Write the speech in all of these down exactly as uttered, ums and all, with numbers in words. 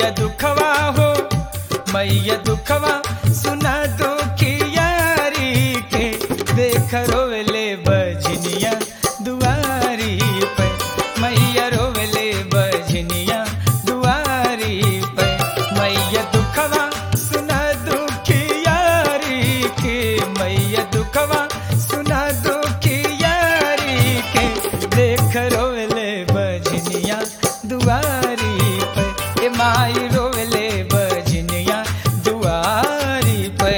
मैया दुखवा हो मैया दुखवा सुना दो की यारी के देख रोवले बजनिया दुआरी पे मैया रोवले बजनिया दुआरी पे मैया दुखवा सुना दो की यारी के मैया दुखवा सुना दो की यारी के देख रोवले बजनिया दुआरी पे ए माई रोवले बजनिया दुआरी पे।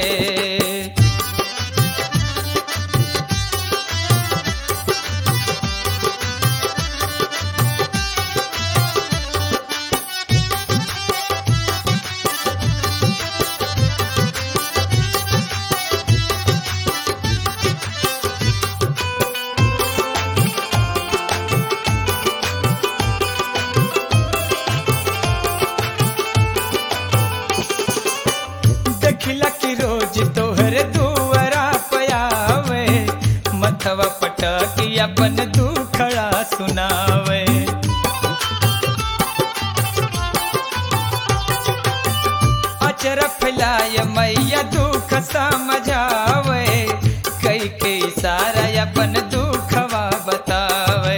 देखिला कि रोज तोहरे दुआरा पयावे मथवा पटकी अपन दुखड़ा सुनावे अचर फैलाय मैया दुख समझावे कई के इशारा अपन दुखवा बतावे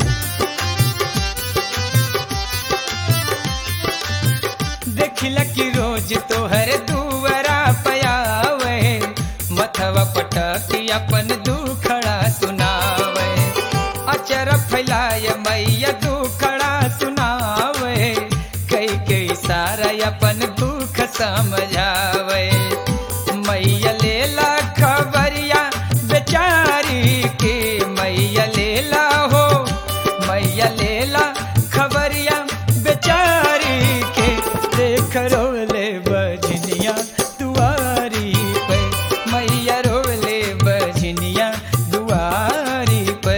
देखिला कि रोज तोहरे दुआरा पयावे मथवा पटकी अपन दुखड़ा सुनावे अचर फैलाय मैया दुखड़ा सुनावे कई के इशारा अपन दुख समझावे मैया लेला खबरिया बेचारी के मैया लेला हो मैया लेला खबरिया बेचारी के देख रोवले बजनिया दुआरी पे मैया रोवले बजनिया दुआरी पे।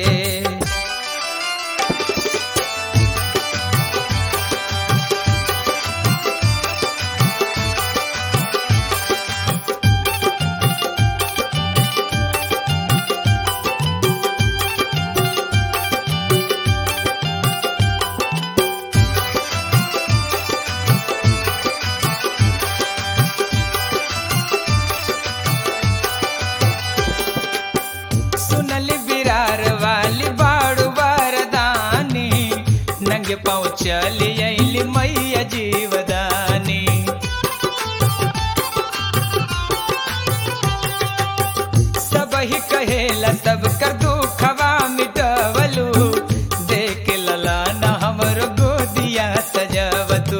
सुनली बिरार वाली बाड़ू बारदानी नंगे पाँव चली अली मैया जीवदानी सब ही कहेला सब कर दुखवा मिटवलू देख लला न हमर गोदिया सजवतू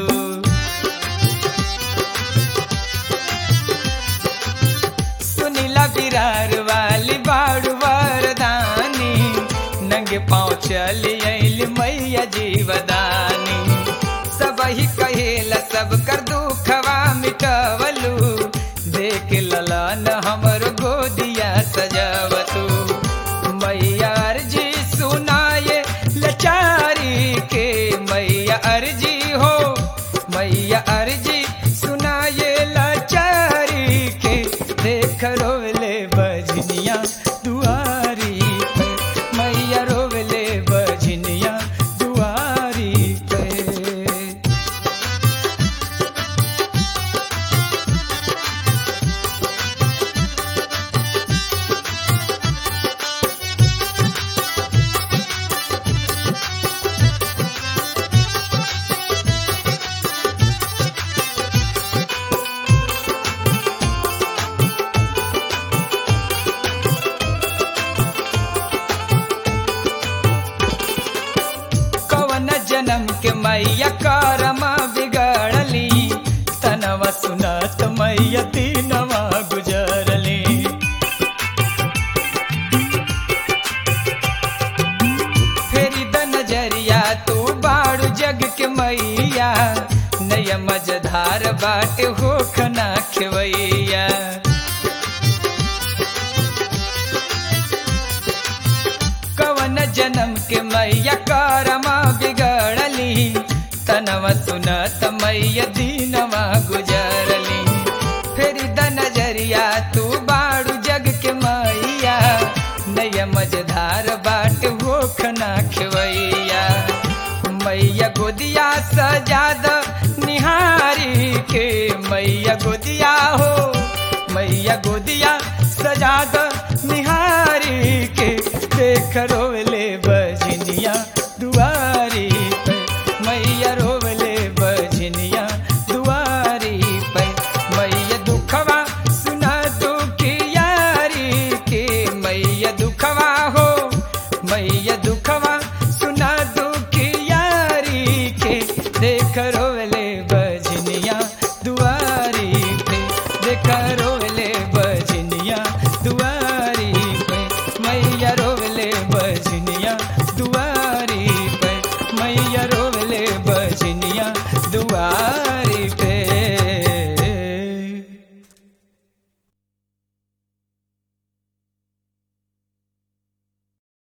सुनीला बिरार वाली बाड़ू वरदानी नंगे पाँव चली अली मैया जीवदानी सब ही कहेला सब कर दुखवा मिटवलू देख लला न हमर गोदिया सजवतू मैया अर्जी सुनाए लचारी के मैया अर्जी हो मैया अर्जी सुनाए लाचारी के देख रोवले बजनिया दुआरी पे मैया रोवले बजनिया दुआरी पे। कवन जन्म के मैया करम बिगड़ली तनवा सुनत मैया तीनवा गुजरली फेरी द नजरिया तू बाड़ू जग के मैया नया मजधार बाटे होख ना खेवैया कवन जन्म के मैया कारमा बिगड़ली तनवा सुनत मैया दीनवा गुजरली फेरी द नजरिया तू बाड़ू जग के मैया नया मजधार बाट होख ना खेवैया मैया गोदिया सजाद निह के मैया गोदिया हो मैया गोदिया सजा द निहारी के देख रोवले बजनिया दुआरी पे मैया रोवले बजनिया दुआरी पे मैया दुखवा सुना दुखियारी के मैया दुखवा हो मैया दुखवा सुना दुखियारी के देख रो